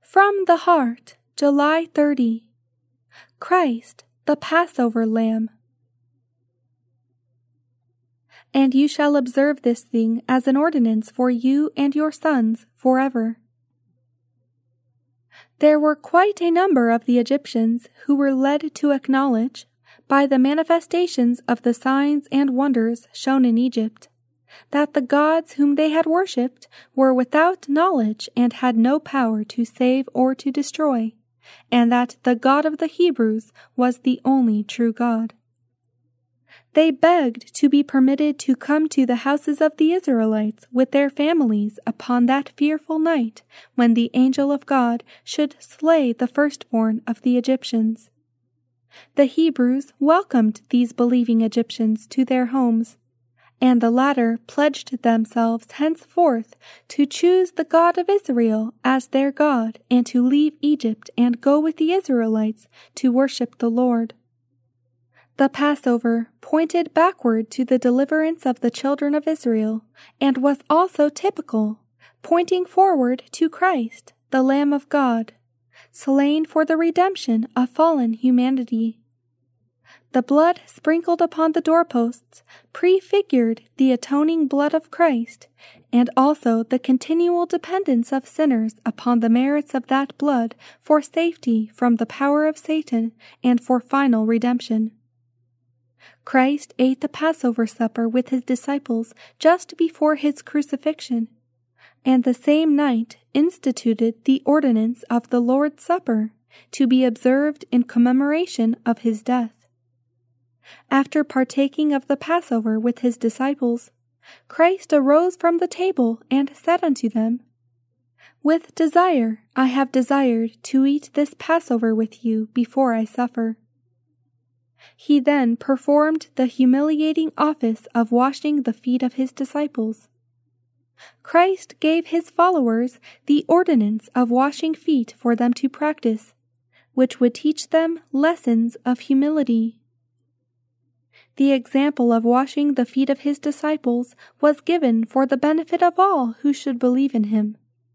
From the Heart, July 30. Christ, the Passover Lamb. And you shall observe this thing as an ordinance for you and your sons forever. There were quite a number of the Egyptians who were led to acknowledge, by the manifestations of the signs and wonders shown in Egypt, that the gods whom they had worshipped were without knowledge and had no power to save or to destroy, and that the God of the Hebrews was the only true God. They begged to be permitted to come to the houses of the Israelites with their families upon that fearful night when the angel of God should slay the firstborn of the Egyptians. The Hebrews welcomed these believing Egyptians to their homes, and the latter pledged themselves henceforth to choose the God of Israel as their God and to leave Egypt and go with the Israelites to worship the Lord. The Passover pointed backward to the deliverance of the children of Israel and was also typical, pointing forward to Christ, the Lamb of God, slain for the redemption of fallen humanity. The blood sprinkled upon the doorposts prefigured the atoning blood of Christ, and also the continual dependence of sinners upon the merits of that blood for safety from the power of Satan and for final redemption. Christ ate the Passover supper with his disciples just before his crucifixion, and the same night instituted the ordinance of the Lord's Supper to be observed in commemoration of his death. After partaking of the Passover with his disciples, Christ arose from the table and said unto them, "With desire I have desired to eat this Passover with you before I suffer." He then performed the humiliating office of washing the feet of his disciples. Christ gave his followers the ordinance of washing feet for them to practice, which would teach them lessons of humility. The example of washing the feet of his disciples was given for the benefit of all who should believe in him.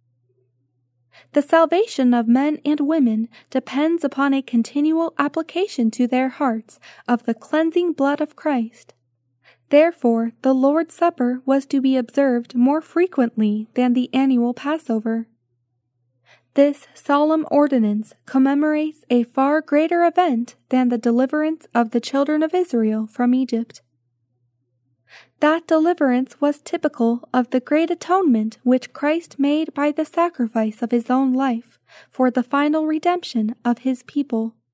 The salvation of men and women depends upon a continual application to their hearts of the cleansing blood of Christ. Therefore, the Lord's Supper was to be observed more frequently than the annual Passover. This solemn ordinance commemorates a far greater event than the deliverance of the children of Israel from Egypt. That deliverance was typical of the great atonement which Christ made by the sacrifice of his own life for the final redemption of his people.